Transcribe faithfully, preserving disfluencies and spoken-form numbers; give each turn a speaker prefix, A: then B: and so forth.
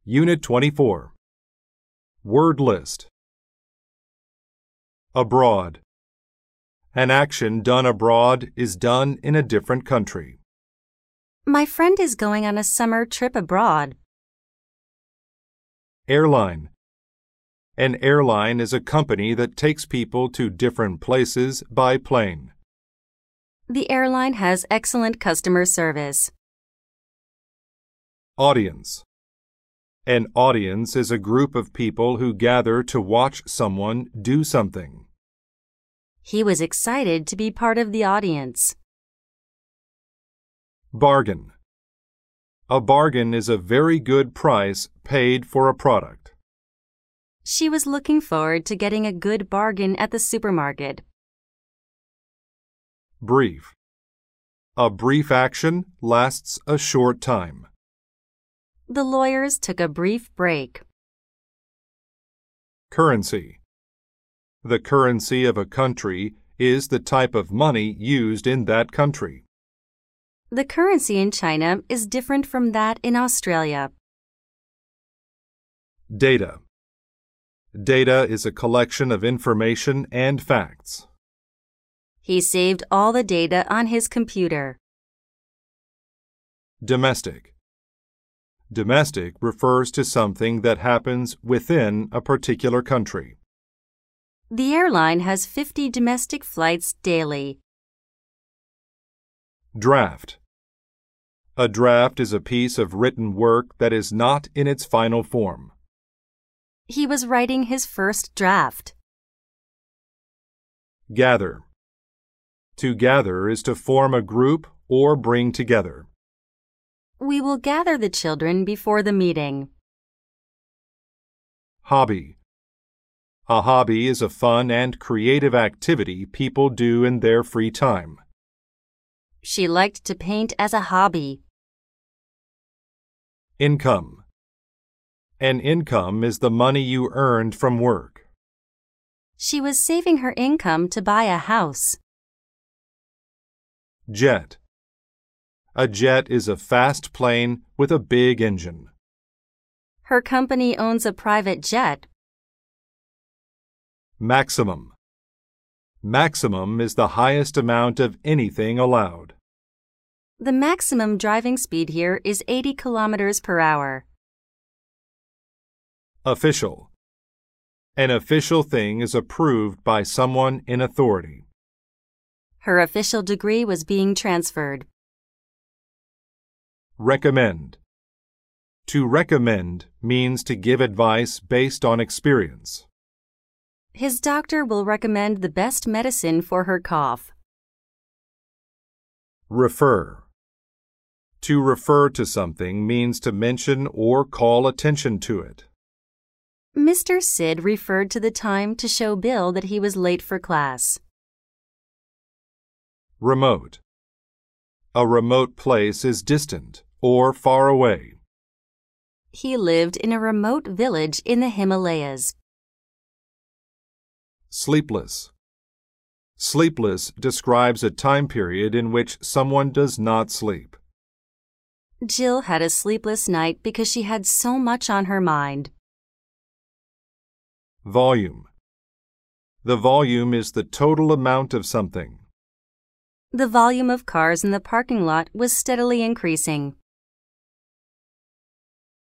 A: Unit twenty-four. Word list. Abroad. An action done abroad is done in a different country.
B: My friend is going on a summer trip abroad.
A: Airline. An airline is a company that takes people to different places by plane.
B: The airline has excellent customer service.
A: Audience. An audience is a group of people who gather to watch someone do something.
B: He was excited to be part of the audience.
A: Bargain. A bargain is a very good price paid for a product.
B: She was looking forward to getting a good bargain at the supermarket.
A: Brief. A brief action lasts a short time.
B: The lawyers took a brief break.
A: Currency. The currency of a country is the type of money used in that country.
B: The currency in China is different from that in Australia.
A: Data. Data is a collection of information and facts.
B: He saved all the data on his computer.
A: Domestic. Domestic refers to something that happens within a particular country.
B: The airline has fifty domestic flights daily.
A: Draft. A draft is a piece of written work that is not in its final form.
B: He was writing his first draft.
A: Gather. To gather is to form a group or bring together.
B: We will gather the children before the meeting.
A: Hobby. A hobby is a fun and creative activity people do in their free time.
B: She liked to paint as a hobby.
A: Income. An income is the money you earned from work.
B: She was saving her income to buy a house.
A: Jet. A jet is a fast plane with a big engine.
B: Her company owns a private jet.
A: Maximum. Maximum is the highest amount of anything allowed.
B: The maximum driving speed here is eighty kilometers per hour.
A: Official. An official thing is approved by someone in authority.
B: Her official degree was being transferred.
A: Recommend. To recommend means to give advice based on experience.
B: His doctor will recommend the best medicine for her cough.
A: Refer. To refer to something means to mention or call attention to it.
B: Mister Sid referred to the time to show Bill that he was late for class.
A: Remote. A remote place is distant or far away.
B: He lived in a remote village in the Himalayas.
A: Sleepless. Sleepless describes a time period in which someone does not sleep.
B: Jill had a sleepless night because she had so much on her mind.
A: Volume. The volume is the total amount of something.
B: The volume of cars in the parking lot was steadily increasing.